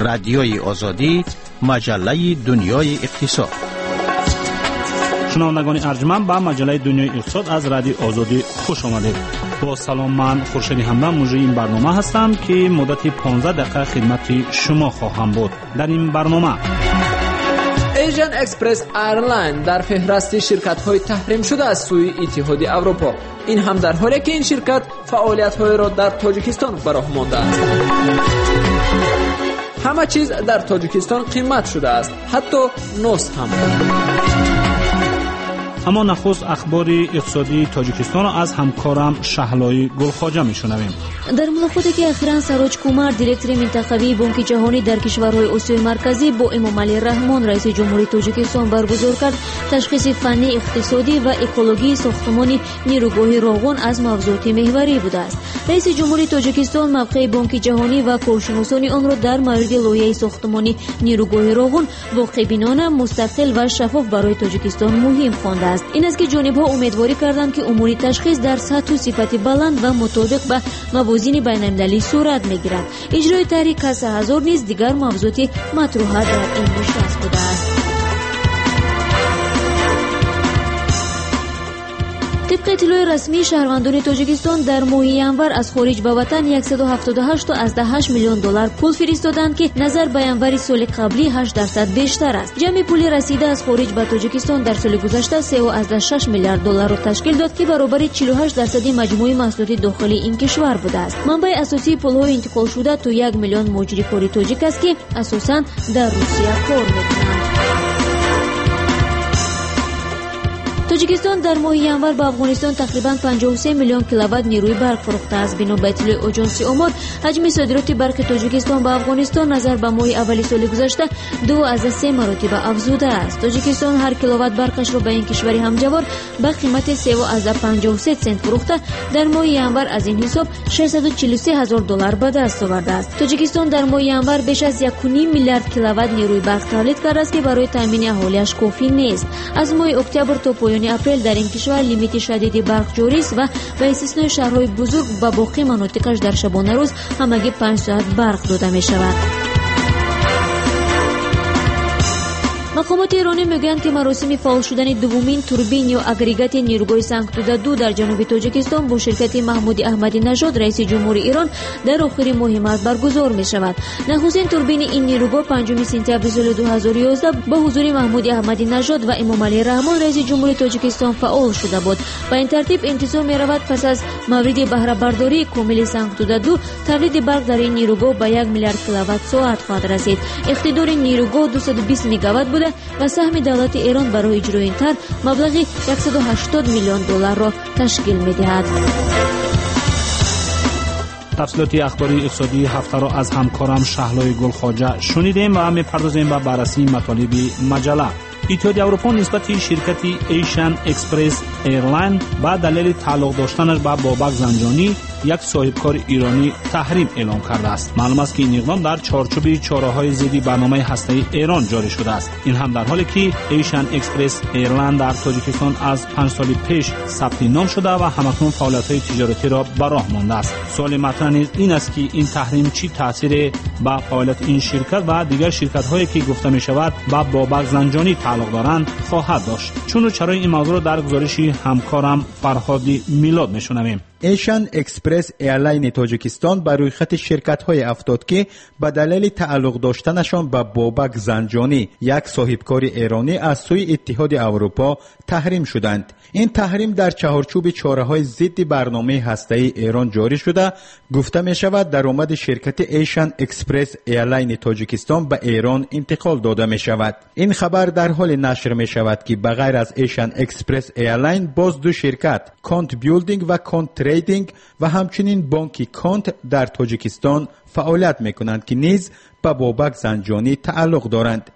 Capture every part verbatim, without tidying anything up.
رادیوی آزادی، مجله دنیای اقتصاد. شنوندگان ارجمند به مجله دنیای اقتصاد از رادیو آزادی خوش آمدید. با سلام، من خورشید همدان مجری این برنامه هستم که مدت پانزده دقیقه خدمت شما خواهم بود. در این برنامه ایشن اکسپرس ایرلاین در فهرست شرکت‌های تحریم شده از سوی اتحادیه اروپا. این هم در حالی که این شرکت فعالیت‌های را در تاجیکستان براه مانده است. همه چیز در تاجیکستان قیمت شده است، حتی نفت هم. اما نخست اخبار اقتصادی تاجیکستان را از همکارم شهلای گلخواجه میشنویم. در ملاقاتی که اخیراً سراج کومر دیرکتور منطقوی بانک جهانی در کشورهای آسیای مرکزی با امامعلی رحمان رئیس جمهوری تاجیکستان برگزار کرد، تشخیص فنی اقتصادی و اکولوژی ساختمان نیروگاه راغون از موضوعات محوری بوده است. رئیس جمهوری تاجیکستان موقع بانک جهانی و کارشناسان آن را در مورد لایحه ساختمان نیروگاه راغون واقع‌بینانه، مستقل و شفاف برای تاجیکستان مهم خوانده است. این است که جانب‌ها امیدواری کردند که امور تشخیص در سطح و صفت بلند و مطابق به موازین بین‌المللی صورت می‌گیرد. اجرای طرح کسر هزار نیز دیگر موضوعات مطروحه در این نشست بوده است. طبق اطلاع رسمی، شهروندان تاجیکستان در ماه ینور از خارج به وطن صد و هفتاد و هشت تا از هشت میلیون دلار پول فرستادند که نظر به ینور سال قبلی هشت درصد بیشتر است. جمع پول رسیده از خارج به تاجیکستان در سال گذشته سه و از شش میلیارد دلار را تشکیل داد که برابر چهل و هشت درصد مجموع محصولات داخلی این کشور بوده است. منبع اساسی پول‌های انتقال شده تا یک میلیون مجری کاری تاجیک است که اساساً در روسیه کار می‌کنند. تاجیکستان در ماه ینور به افغانستان تقریباً پنجاه و سه میلیون کیلووات نیروی برق فروخته است. بنا به اطلاع آژانس آمار، حجم صادرات برق تاجیکستان به افغانستان نظر به ماه اولی سال گذشته دو از سه مراتب افزوده است. تاجیکستان هر کیلووات برقش را به این کشور همجوار به قیمت سه و از پنجاه و سه سنت فروخته، در ماه ینور از این حساب ششصد و چهل و سه هزار دلار به دست آورده است. تاجیکستان در ماه ینور بیش از یک و نیم میلیارد کیلووات نیروی برق تولید کرده است که برای تامین اهالیش کافی نیست. از ماه اکتبر تا پایان اپریل در این کشور لیمیت شدید برق جاری است و به استثنای شهرهای بزرگ و باقی مناطقش در شبانه روز همگی پنج ساعت برق داده می شود. مقامات ایرانی میگویند که مراسم فعال شدن دومین توربین یا اگریگات نیروگاه سنگتوده دو در جنوب تاجیکستان با شرکت محمود احمدی نژاد رئیس جمهوری ایران در آخر ماه مارس برگزار می شود. نخستین توربین این نیروگاه پنجم سپتامبر سال دو هزار و یازده با حضور محمود احمدی نژاد و امامعلی رحمان رئیس جمهوری تاجیکستان فعال شده بود. به این ترتیب انتظار می رود پس از مورد بهره برداری کامل سنگتوده دو تولید برق در این نیروگاه به یک میلیارد کیلووات ساعت خواهد رسید. اقتدار این نیروگاه دویست و بیست مگاوات بوده و سهم دولت ایران برای اجرای این طرح مبلغ صد و هشتاد میلیون دلار را تشکیل می‌دهد. تفصیلات اخباری اقتصادی هفته را از همکارم شهلای گلخواجه شنیدیم و می‌پردازیم به بررسی مطالب مجله. اتحادیه اروپا نسبت شرکت ایشن اکسپرس ایرلاین با دلیل تعلق داشتنش با بابک زنجانی، یک صاحبکار ایرانی، تحریم اعلام کرده است. معلوم است که این اقدام در چارچوب چاره‌های ضد برنامه هسته‌ای ایران جاری شده است. این هم در حالی که ایشن اکسپرس ایرلاین در تاجیکستان از پنج سال پیش ثبت نام شده و همکنون فعالیت‌های تجارتی را به راه مانده است. سوال مطرح نیز این است که این تحریم چی تأثیری به فعالیت این شرکت و دیگر شرکت‌هایی که گفته می‌شود با بابک زنجانی تعلق دارند خواهد داشت. چون و چرای این موضوع را در گزارش همکارم فرهادی میلاد میشنویم. ایشن اکسپرس ایرلاین تاجیکستان بر روی خط شرکت‌های افتاد که به دلیل تعلق داشتنشان به بابک زنجانی، یک صاحبکار ایرانی، از سوی اتحاد اروپا تحریم شدند. این تحریم در چهارچوب چاره‌های ضد برنامه هسته‌ای ایران جاری شده. گفته می شود درآمد شرکت ایشن اکسپرس ایرلاین تاجیکستان به ایران انتقال داده می شود. این خبر در حال نشر می شود که بغیر از ایشن اکسپرس ایرلاین باز دو شرکت، کانت بیلدینگ و کانت تریدینگ و همچنین بانک کانت در تاجیکستان فعالیت می کنند که نیز به بابک زنجانی تعلق دارند.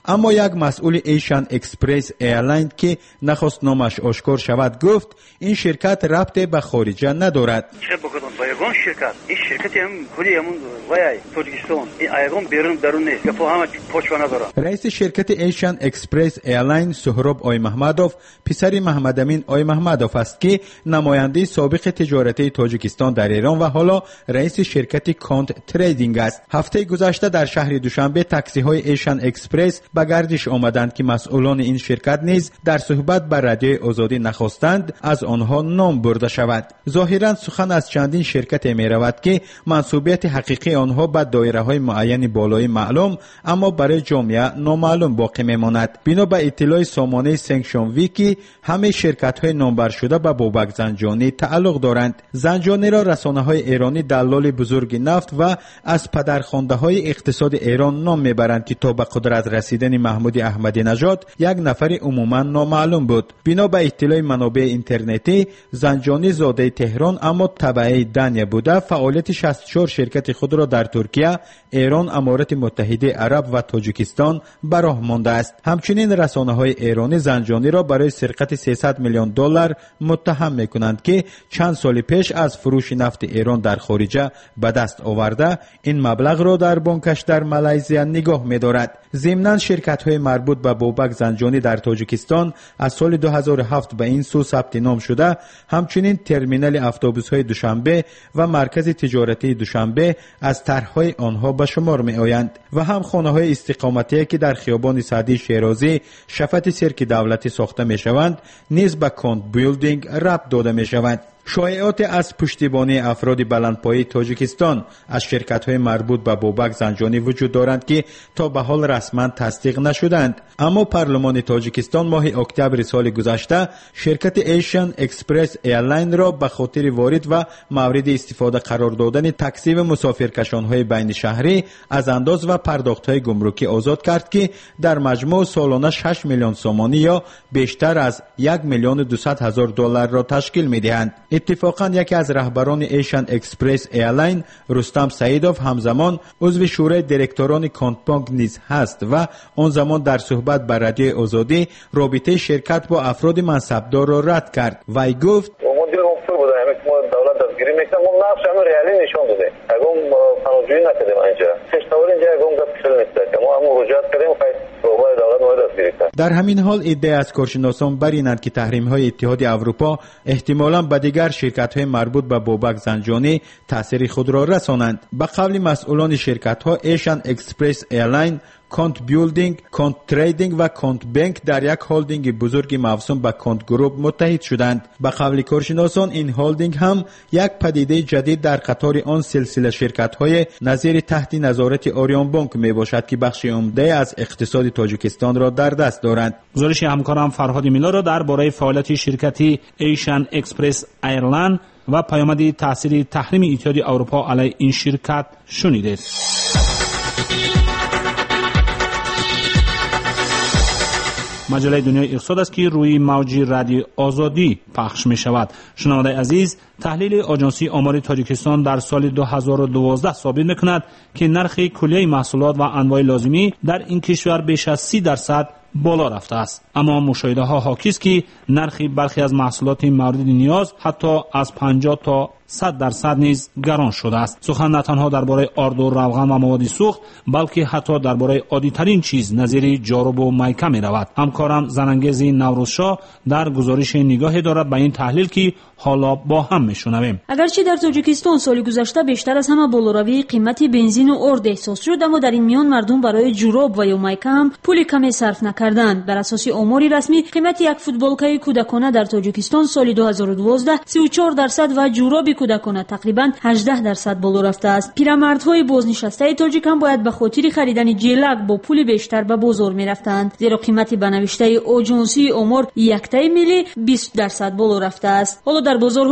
اما یک مسئول ایشان اکسپرس ایرلاین که نخست نامش آشکار شود گفت این شرکت ربط به خارجه ندارد. چه بکنم با یگان شرکت این شرکتی هم کلی همون وای تاجیکستان این ایگان بیرون درون نیست گفت همه پوچ نداره. رئیس شرکت ایشان اکسپرس ایرلاین سهراب آی محمدوف پسر محمد امین آی محمدوف است که نماینده سابق تجارتی تاجیکستان در ایران و حالا رئیس شرکت کانت تریدینگ است. هفته گذشته در شهر دوشنبه تاکسی های ایشان اکسپرس به گردش آمدند که مسئولان این شرکت نیز در صحبت با رادیوی آزادی نخواستند از آنها نام برده شود. ظاهرا سخن از چندین شرکت می رود که منسوبیت حقیقی آنها به دایره های معین بالایی معلوم اما برای جامعه نامعلوم باقی می ماند. بنا به اطلاع سامانه سنگشانوی که همه شرکت های نامبر شده به بابک زنجانی تعلق دارند. زنجانی را رسانه های ایرانی دلال بزرگ نفت و از پدرخوانده های اقتصاد ایران نام میبرند که تا به قدرت رسیدن محمود احمدی نژاد یک نفر عموما نامعلوم بود. بنا به اطلاع منابع اینترنتی زنجانی زاده تهران اما تبعه دنیا بوده فعالیت شصت و چهار شرکت خود را در ترکیه، ایران، امارات متحده عرب و تاجیکستان به راه مانده است. همچنین رسانه های ایرانی زنجانی را برای سرقت سیصد میلیون دلار متهم میکنند که چند سال پیش از فروش نفت ایران در خارجه به دست آورده این مبلغ را در بانکش در مالزیا نگاه می‌دارد. ضمناً شرکت‌های مربوط به بابک زنجانی در تاجیکستان از سال دو هزار و هفت به این سو ثبت نام شده، همچنین ترمینال اتوبوس‌های دوشنبه و مرکز تجارتی دوشنبه از طرح‌های آنها به شمار می‌آیند و هم خانه‌های استقامتی که در خیابان سعدی شیرازی شفت سرک دولتی ساخته می‌شوند نیز به کانت بیلدینگ ربط داده می‌شوند. شایعات از پشتیبانی افراد بلندپایه تاجیکستان از شرکت‌های مربوط به بابک زنجانی وجود دارند که تا به حال رسما تصدیق نشدند. اما پارلمان تاجیکستان ماه اکتبر سال گذشته شرکت ایشان اکسپرس ایرلاین را به خاطر وارد و مورد استفاده قرار دادن تقسیم مسافرکشان‌های بین شهری از انداز و پرداخت‌های گمرکی آزاد کرد که در مجموع سالانه شش میلیون سومانی یا بیشتر از یک میلیون و دویست هزار دلار را تشکیل می‌دهند. اتفاقا یکی از رهبران ایشان اکسپرس ایرلاین رستم سعیدوف همزمان عضو شورای دیرکتوران کانت بانک نیز هست و آن زمان در صحبت با رادیوی آزادی رابطه شرکت با افراد منصبدار را رد کرد. وی گفت در همین حال ادعای از کارشناسان بر اینند که تحریم‌های اتحاد اروپا احتمالاً به دیگر شرکت‌های مربوط به بابک زنجانی تأثیر خود را رسانند. به قول مسئولان شرکت‌ها ایشان اکسپرس ایرلاین، کانت بیلدینگ، کانت تریدینگ و کانت بانک در یک هولدینگ بزرگ موسوم به کانت گروپ متحد شدند. به قول کارشناسان این هولدینگ هم یک پدیده جدید در قطار آن سلسله شرکت‌های نظیر تحت نظارت آریان بانک میباشد که بخش عمده از اقتصاد تاجیکستان را در دست دارند. گزارش همکارم فرهاد میلا را درباره فعالیت شرکتی ایشان اکسپرس ایرلاین و پیامد تاثیر تحریم اتحاد اروپا علیه این شرکت شنیدید. مجله دنیای اقتصاد است که روی موج رادیو آزادی پخش می شود. شنونده عزیز، تحلیل آژانسی آمار تاجیکستان در سال دو هزار و دوازده ثابت می کند که نرخ کلیه محصولات و انواع لازمی در این کشور بیش از سی درصد بالا رفته است. اما مشاهده ها حاکی است که نرخ برخی از محصولات مورد نیاز حتی از پنجاه تا صد درصد نیز گران شده است. سخن نه تنها درباره آرد و روغن و مواد سوخت بلکه حتی درباره عادی ترین چیز نظیر جارو و میکه می رود. همکارم زنانگیز نوروزشاه در گزارش نگاهی دارد به این تحلیل که حالا با هم میشنویم. اگرچه در تاجیکستان سال گذشته بیشتر از همه بالاروی قیمت بنزین و آرد احساس شد، اما در این میان مردم برای جوراب و یا میکه هم پول کمی صرف نکردند. بر اساس آمار رسمی قیمت یک فوتبالکای کودکانه در تاجیکستان سال دو هزار و دوازده سی و چهار درصد و جوراب کودکانه تقریبا هجده درصد بالا رفته است. پیرمردهای بازنشسته تاجیک هم باید به خاطر خریدن جلک با پول بیشتر به بازار میرفتند، زیرا قیمت بنوشته آژانسی آمار یک تای ملی بیست درصد بالا رفته است. حالا در بازارهای دوشنبه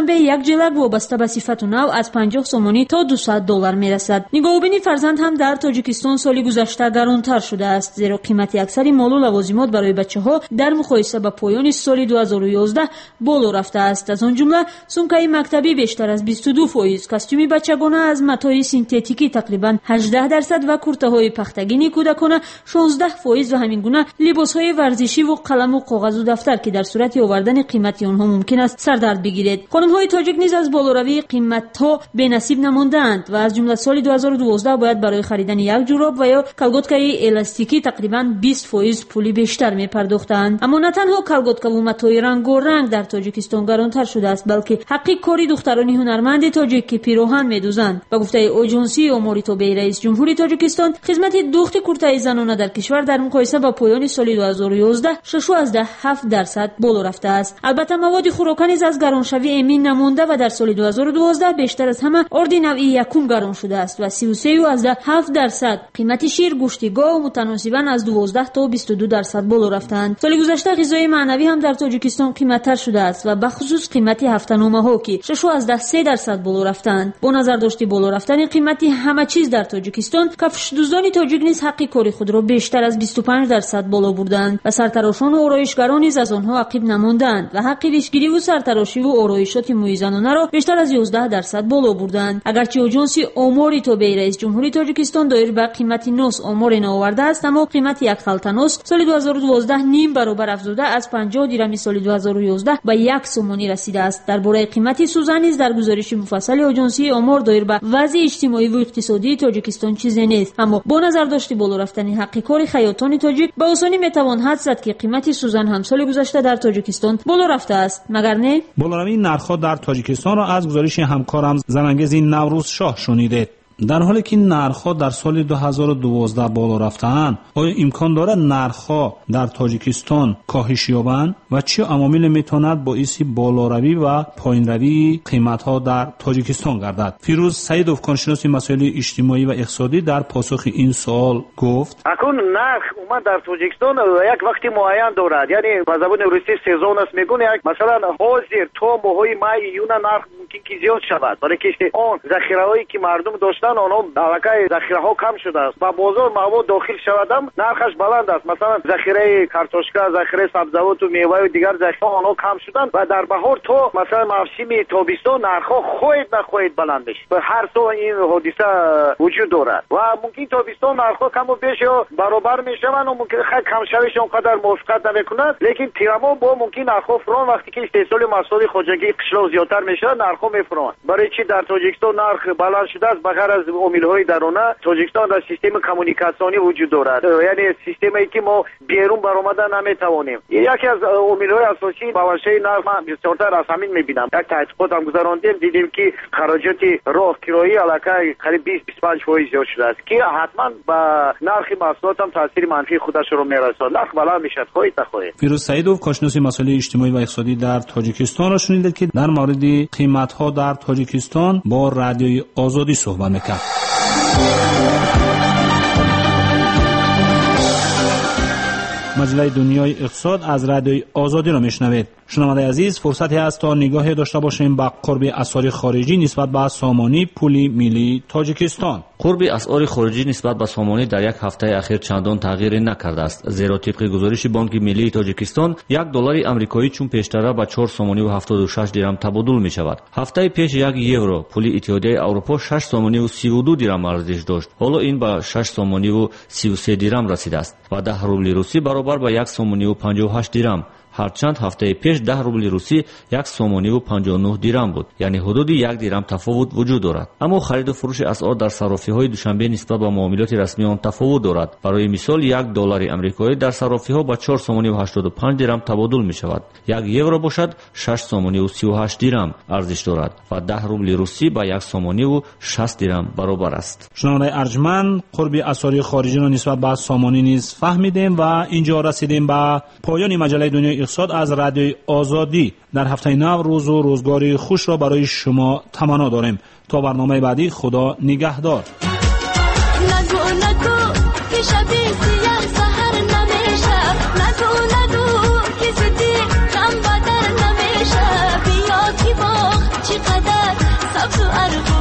شنبه یک جلب وابسته به صفت و نوع از پنجاه سومانی تا دویست دلار میرسد. نگاهبینی فرزند هم در تاجیکستان سال گذشته گرانتر شده است، زیرا قیمت اکثر مال و لوازمات برای بچه‌ها در مقایسه با پایان سال دو هزار و یازده بالا رفته است. از آن جمله سومکای مکتبی بیشتر از بیست و دو درصد، کاستوم بچگانه از متای سینتتیکی تقریبا هجده درصد و کورته‌های پختگینی کودکانه شانزده درصد و همین گونه لباس‌های ورزشی و قلم و کاغذ و دفتر که در صورت آوردن قیمت آنها ممکن است سردرد بگیرد. خانم‌های تاجیک نیز از بالاروی قیمت‌ها بی‌نصیب نماندند و از جمله سال دو هزار و دوازده باید برای خریدن یک جوراب و یا کالگوتکای الاستیکی تقریبا بیست درصد پول بیشتر می‌پرداختند. اما نه تنها کالگوتکا و متای رنگارنگ در تاجیکستان گرانتر شده است، بلکه حقی کاری دختران هنرمند تاجیک که پیراهن می‌دوزند. با گفته آژانسی اموری توبی رئیس جمهوری تاجیکستان، خدمت دوخت کورتای زنانه در کشور در مقایسه با پایان سال دو هزار و یازده شش و هفت درصد بالا رفته است. البته مواد خوراک نیز از گرانشوی امین نمانده و در سال دو هزار و دوازده بیشتر از همه آرد نوعی یکم گران شده است و سی و سه و هفت درصد. قیمت شیر، گوشت گاو متناسباً از دوازده تا بیست و دو درصد بالا رفتند. سال گذشته غذای معنوی هم در تاجیکستان قیمت‌تر شده است و بخصوص قیمت هفته‌نامه‌ها که شش و سه درصد بالا رفتند. با نظر داشتی بالا رفتن قیمت همه چیز در تاجیکستان، کفش دوزان تاجیک نیز حق کاری خود را بیشتر از بیست و پنج درصد بالا بردند و سرتراشان و آرایشگران نیز از آنها عقب نماندند و حق ریشگیری و سرتراشی و آرایشات موی زنانه را بیشتر از یازده درصد بالا بردند. اگرچه آژانسی آماری توبی رئیس جمهوری تاجیکستان دایر به قیمت نوس آمار نآورده است، اما قیمت یک خلطه نوس سال دو هزار و دوازده نیم برابر افزوده از پنجاه درهم سال دو هزار و یازده به یک سومانی رسیده است. درباره قیمت سوزن نیز در گزارش مفصل آژانسی آمار دایر به وضع اجتماعی و اقتصادی تاجیکستان چیزی نیست، اما با نظر داشتی بالا رفتن حق کار خیاطان تاجیک به آسانی میتوان حدس زد که قیمت سوزن هم سال گذشته در تاجیکستان بالا رفته است، مگر نه؟ بالاروی نرخ‌ها در تاجیکستان را از گزارش همکارم زنانگیز نوروز شاه شنیدید. در حالی که نرخ‌ها در سال دو هزار و دوازده بالا رفته‌اند، آیا امکان دارد نرخ‌ها در تاجیکستان کاهش یابند و چه عوامل میتواند باعث بالاروی و پایین‌روی قیمت‌ها در تاجیکستان گردد؟ فیروز سعیدوف، کارشناس مسائل اجتماعی و اقتصادی، در پاسخ این سوال گفت: اکنون نرخ اومد در تاجیکستان یک وقتی معین دارد، یعنی به زبان روسی سزون است میگن، یک مثلا حاضر تو ماهای مای یون نرخ ممکن که زیاد شود، برای که اون ذخیره‌هایی که مردم داشتن آنها علاقه ذخیره ها کم شده است. با بازار مواد داخل شودم نرخش بلند است. مثلا ذخیره کارتوشکا، ذخیره سبزیجات و میوه و دیگر ذخیره آنها کم شدن و در بهار تو مثلا موسم تابستان نرخ ها خواهد نخواهد بلند بشه. و هر سال این حادثه وجود دارد و ممکن تابستان نرخ ها کم و بیش یا برابر میشوند و ممکن خیلی کم شویش اونقدر موافقت نمیکند، لیکن تیرما با ممکن نرخ ها فران وقتی که استحصال محصولات خودروگی قشلاق زیادتر میشه نرخ ها میفران. برای چی در تاجیکستان نرخ بلند شده است؟ بغیر از عامل‌های درونه تاجیکستان در سیستم کمونیکاسیونی وجود دارد، یعنی سیستمی که ما بیرون برآمدن نمیتوانیم. یکی از عامل‌های اساسی باورشه نرخ بسیارتر از همین میبینم. یک تحقیقات هم گذراندیم، دیدیم که خراجات راه کرایه علاقه قریب بیست تا بیست و پنج درصد زیاد شده است که حتما به نرخ محصولات هم تاثیر منفی خودش رو میرساند. نرخ بالا میشد خواهید نخواهید. فیروز سعیدوف، کارشناس مسائل اجتماعی و اقتصادی، در تاجیکستان را شنیدید که در مورد قیمت‌ها در تاجیکستان با رادیوی آزادی صحبت می‌کرد. مجله دنیای اقتصاد از رادیوی آزادی را میشنوید. شنونده عزیز، فرصتی است تا نگاهی داشته باشیم به قرب اسعار خارجی نسبت به سامانی پول ملی تاجیکستان. قرب اسعار خارجی نسبت به سامانی در یک هفته اخیر چندان تغییر نکرده است، زیرا طبق گزارش بانک ملی تاجیکستان یک دلار آمریکایی چون پیشتر به چهار سامانی و هفتاد و شش درهم تبادل می شود. هفته پیش یک یورو پول اتحادیه اروپا شش سامانی و سی و دو درهم ارزش داشت، حالا این به شش سامانی و سی و سه درهم رسیده است و ده روبل روسی برابر به یک سامانی و پنجاه و هشت درهم. هرچند هفته پیش ده روبل روسی یک سومانی و پنجاه و نه درهم بود، یعنی حدود یک درهم تفاوت وجود دارد. اما خرید و فروش اسعار در صرافی‌های دوشنبه نسبت به معاملات رسمی آن تفاوت دارد. برای مثال یک دلار آمریکایی در صرافی‌ها با چهار سومانی و هشتاد و پنج درهم تبادل می‌شود. یک یورو باشد شش سومانی و سی و هشت درهم ارزش دارد و ده روبل روسی با یک سومانی و شصت درهم برابر است. شنونده ارجمند، قرب اسعار خارجی را نسبت به سامانی نیز فهمیدیم و اینجا رسیدیم به پایان مجله دنیای اقتصاد از رادیوی آزادی. در هفته نو روز و روزگاری خوش را برای شما تمنا داریم. تا برنامه بعدی، خدا نگهدار. نگو نگو که شبی سیاه سحر نمیشه، نگو نگو که زدی غم بدر نمیشه، بیا کی باخت چقدر سبز و